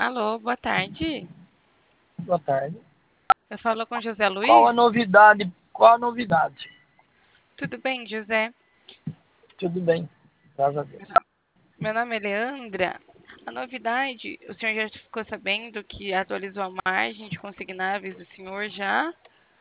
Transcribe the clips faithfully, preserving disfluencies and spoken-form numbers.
Alô, boa tarde. Boa tarde. Eu falo com José Qual Luiz. a novidade? Qual a novidade? Tudo bem, José? Tudo bem, graças a Deus. Meu nome é Leandra. A novidade, o senhor já ficou sabendo que atualizou a margem de consignáveis do senhor já?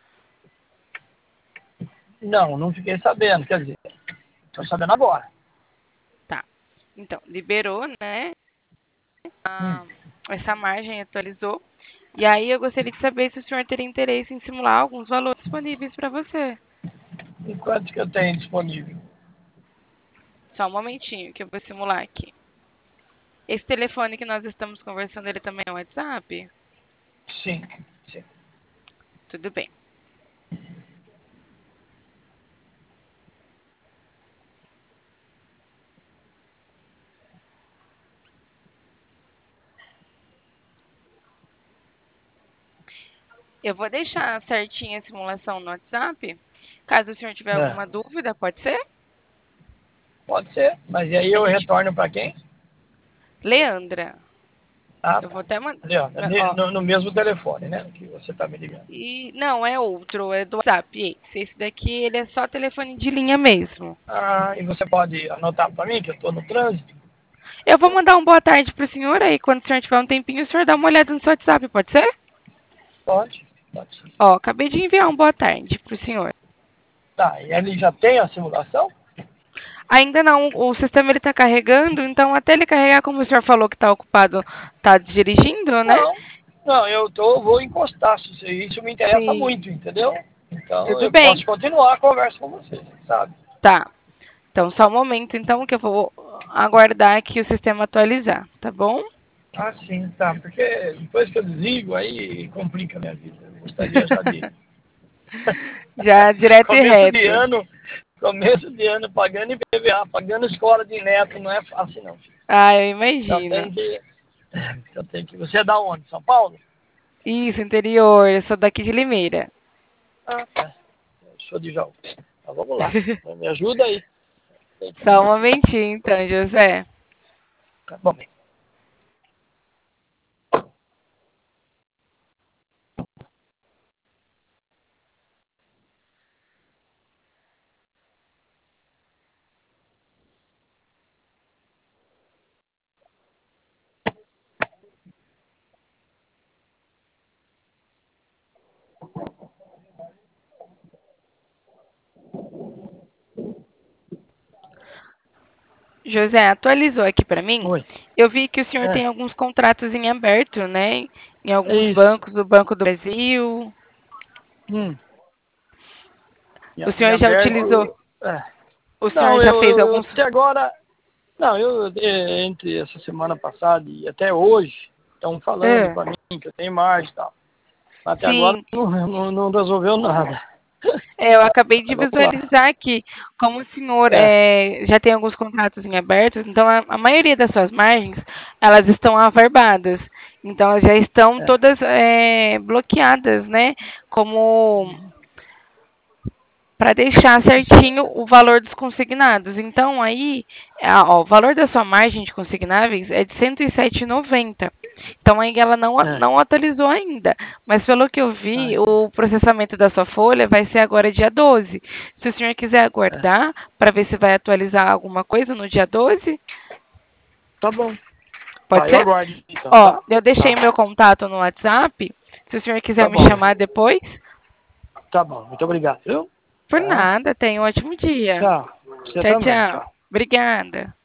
Não, não fiquei sabendo, quer dizer, estou sabendo agora. Tá. Então, liberou, né? Hum. a- essa margem atualizou. E aí eu gostaria de saber se o senhor teria interesse em simular alguns valores disponíveis para você. E quanto que eu tenho disponível? Só um momentinho que eu vou simular aqui. Esse telefone que nós estamos conversando, ele também é um WhatsApp? Sim, sim. Tudo bem. Eu vou deixar certinha a simulação no WhatsApp. Caso o senhor tiver É, alguma dúvida, pode ser? pode ser, mas e aí A eu gente... retorno para quem? Leandra. Ah, Eu vou tá. até mandar. Ali, ó, Ó, no, no mesmo telefone, né? Que você está me ligando. e não, é outro, é do WhatsApp. Esse, esse daqui, ele é só telefone de linha mesmo. Ah, e você pode anotar para mim que eu estou no trânsito? Eu vou mandar um boa tarde pro senhor aí. Quando o senhor tiver um tempinho, o senhor dá uma olhada no seu WhatsApp, pode ser? Pode, pode sim. Ó, acabei de enviar um boa tarde pro senhor. Tá, e ele já tem a simulação? Ainda não, o sistema ele tá carregando, então até ele carregar, como o senhor falou que tá ocupado, tá dirigindo, né? Não, não, eu tô, vou encostar, isso, isso me interessa Sim, muito, entendeu? Então tudo eu bem. posso continuar a conversa com você, sabe? Tá. Então, só um momento, então, que eu vou aguardar aqui o sistema atualizar, tá bom? Ah, sim, tá, porque depois que eu desligo, aí complica a minha vida. Eu gostaria já de... Já direto e começo de reto. ano, começo de ano pagando I P V A, pagando escola de neto, não é fácil não. Ah, eu Então imagino. tem que... Então tem que... Você é da onde? São Paulo? Isso, interior, eu sou daqui de Limeira. Ah, tá. Eu sou de Jaú. Então vamos lá, me ajuda aí. Só um momentinho, então, José. Tá bom. José, atualizou aqui para mim. Oi. Eu vi que o senhor É, tem alguns contratos em aberto, né? Em é alguns isso. bancos, do Banco do Brasil. Hum. Em, O em senhor já utilizou, aberto. É. o senhor Não, já eu, fez eu alguns. até agora. Não, eu eh, entre essa semana passada e até hoje, estão falando Ah, para mim que eu tenho margem e tal. Mas até agora sim, não, não, não resolveu nada. é, eu acabei de Mas vamos lá. visualizar aqui, como o senhor É, é, já tem alguns contratos em aberto, então a, a maioria das suas margens, elas estão averbadas. Então, elas já estão é. todas é, bloqueadas, né? Como para deixar certinho o valor dos consignados. Então, aí, a- ó, o valor da sua margem de consignáveis é de cento e sete reais e noventa centavos. Então, aí ela não, a- É. não atualizou ainda. Mas, pelo que eu Ah, vi, sim. o processamento da sua folha vai ser agora dia doze. Se o senhor quiser É. aguardar para ver se vai atualizar alguma coisa no dia doze, Tá bom. pode Tá, eu ser? aguardo então, Ó, tá? eu deixei meu Tá. contato no WhatsApp. Se o senhor quiser Tá me bom. chamar depois, Tá bom. Muito obrigado, viu? por Tá. nada, tenha um ótimo dia. Tchau. Você Tchau, também. tchau. Tchau. Obrigada.